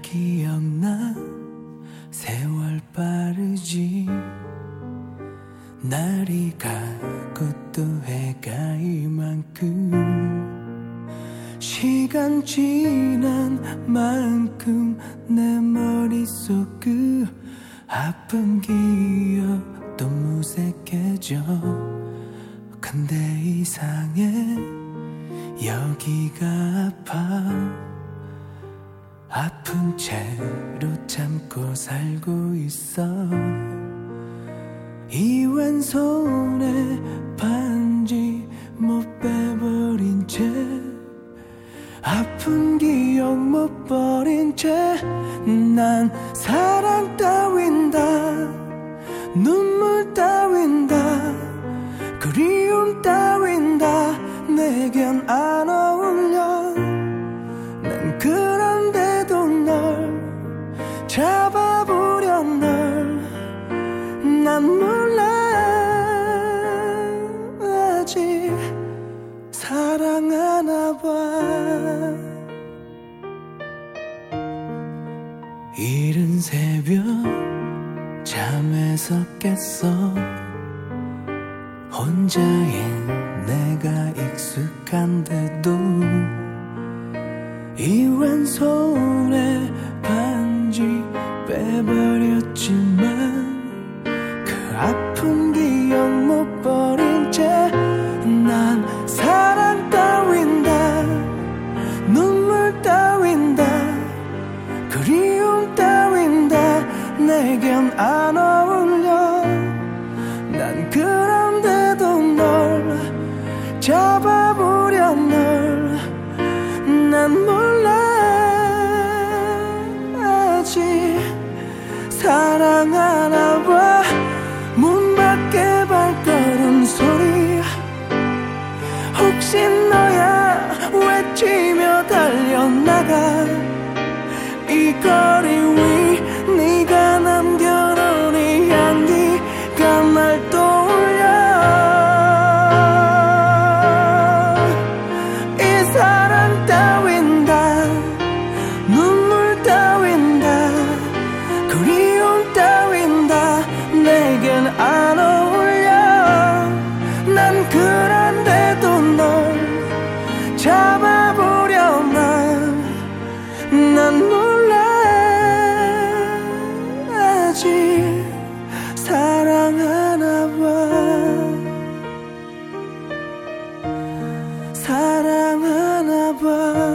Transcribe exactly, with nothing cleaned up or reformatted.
기억나. 세월 빠르지. 날이 가고 또 해가 이만큼. 시간 지난 만큼 내 머릿속 그 아픈 기억도 무색해져. 근데 이상해, 여기가 아파. 아픈 채로 참고 살고 있어. 이 왼손에 반지 못 빼버린 채, 아픈 기억 못 버린 채, 난 사랑 따윈 다, 눈물 따윈 다, 그리움 따윈 다 내겐 안 어울려. 난 그런데도 널 잡아보려. 널 난 몰라. 아직 사랑하나 봐. 이른 새벽 잠에서 깼어. 혼자인 내가 익숙한데도 이 왼손에 반지 빼버렸지만 그 아픈 기억 못 버린 채, 난 사랑 따윈 다, 눈물 따윈 다, 그리움 따윈 다 내겐 안 어울려. 난 그런데도 널 잡아보려. 널 난 몰라. 아직 사랑하나 봐. 문 밖에 발걸음 소리, 혹시 너야 외치며 달려나가. 이 거리 위 네가 남겨놓은 이 향기가 날 떠올려. 이 사랑 따윈 다, 눈물 따윈 다, 그리움 따윈 다 내겐 안 어울려. 난 그런데도 널 잡아보려. 난, 난 몰라. 아직 사랑하나 봐. 사랑하나 봐.